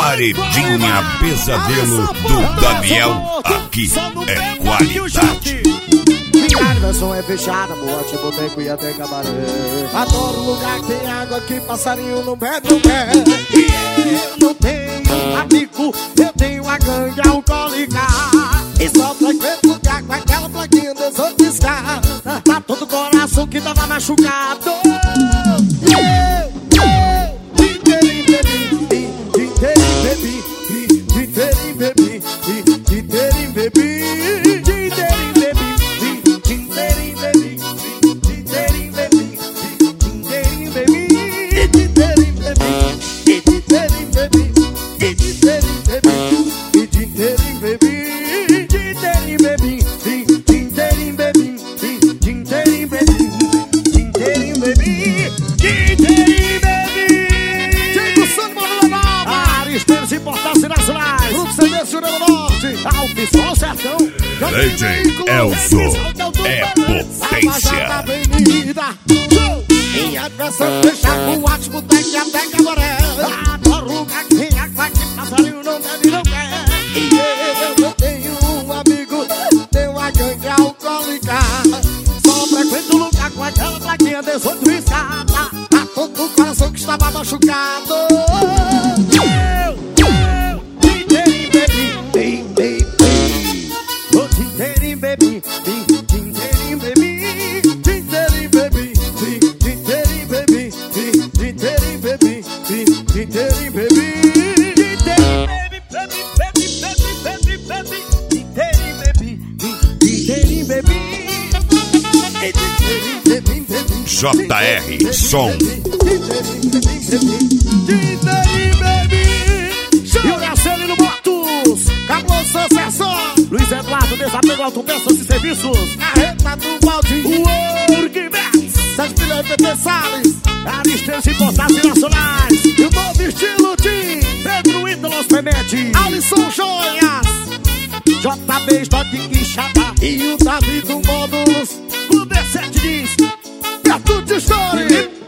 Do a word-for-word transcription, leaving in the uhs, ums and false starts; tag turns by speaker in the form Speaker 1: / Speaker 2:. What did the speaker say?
Speaker 1: Paredinha Pesadelo do Daniel. Aqui é qualidade.
Speaker 2: Minha diversão é fechada, boate, boteco e até cabaré. Adoro lugar que tem água, que passarinho não bebe no pé. E eu não tenho amigo, eu tenho a gangue alcoólica. E só frequento lugar com aquela plaquinha desopiscada. Tá todo coração que tava machucado. Eu, eu, inteirinho bebi, inteirinho bebi, inteirinho bebi, inteirinho bebi.
Speaker 1: D J Elzo é potência.
Speaker 2: Minha diversão deixa com o ótimo deck até cabaré. Adoro lugar que tem água, que passarinho não deve não quer. E eu tenho um amigo, tenho a gangue alcoólica. Só frequento lugar com aquela plaquinha dezoito riscada. Tá todo o coração que estava machucado.
Speaker 1: J R Som.
Speaker 2: E o Graceli no Motos, Cablo Sucessor, Luiz Eduardo, Desapego Autopeças e Serviços, Carreta do Baldinho, Urguimex, Sete Filhões P P Salles, Aristeus e Importações Nacionais, e o novo estilo Tim, Pedro Ídolos Pemente, Alisson Joias, J B Stock Quixada e o Davi do Módulos, o D sete diz, é tudo de história.